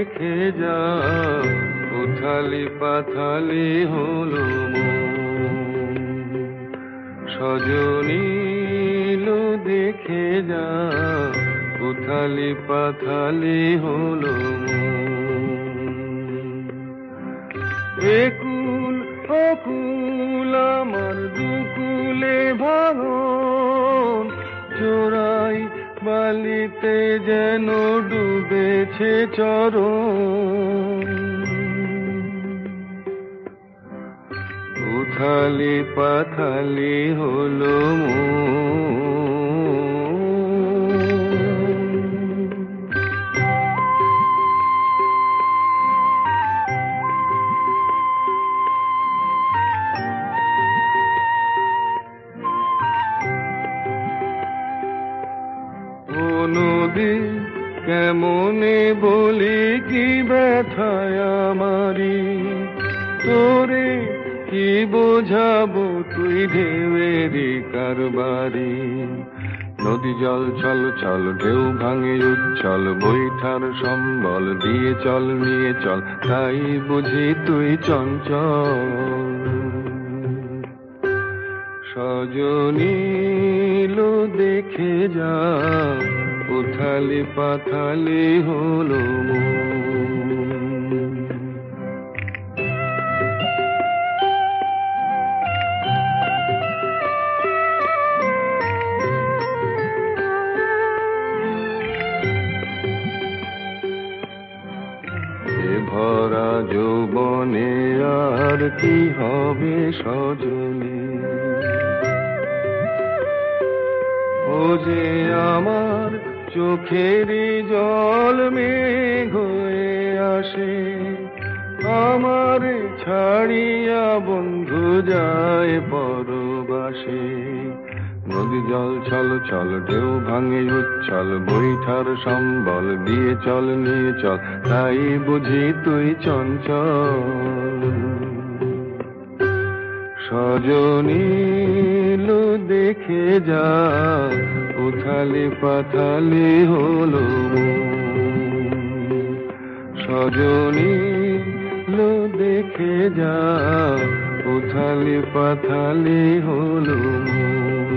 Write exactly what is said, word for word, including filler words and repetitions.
দেখে যা, উথালি পাথালি হলো মন। সজনী লো দেখে যা, উথালি পাথালি হলো মন। একুল অকুল আমার দুকুলে ভাঙন, চোরাই বালিতে যেন ডুবেছে চরণ। উথালি পাথালি হলো মন। ও নদী কেমনে বলি কি ব্যথায় আমারি, তোরে কি বোঝাবো তুই ঢেউয়েরই কারবারি। নদী জল ছল ছল ঢেউ ভাঙে উচ্ছল, বৈঠার সম্বল দিয়ে চল নিয়ে চল, তাই বুঝি তুই চঞ্চল। সজনী লো দেখে যা, উথালি পাথালি হলো মন। এ ভরা যৌবনে আর কি হবে সজনী, ও যে আমার চোখেরই জল মেঘ হয়ে আসে, আমার ছাড়িয়া বন্ধু যায় পরবাসে। নদী জল ছল ছল ঢেউ ভাঙে উচ্ছল, বৈঠার সম্বল দিয়ে চল নিয়ে চল, তাই বুঝি তুই চঞ্চল। সজনী লো দেখে যা, উথালি পাথালি হলো মন। সজনী লো দেখে যা, উথালি পাথালি হলো মন।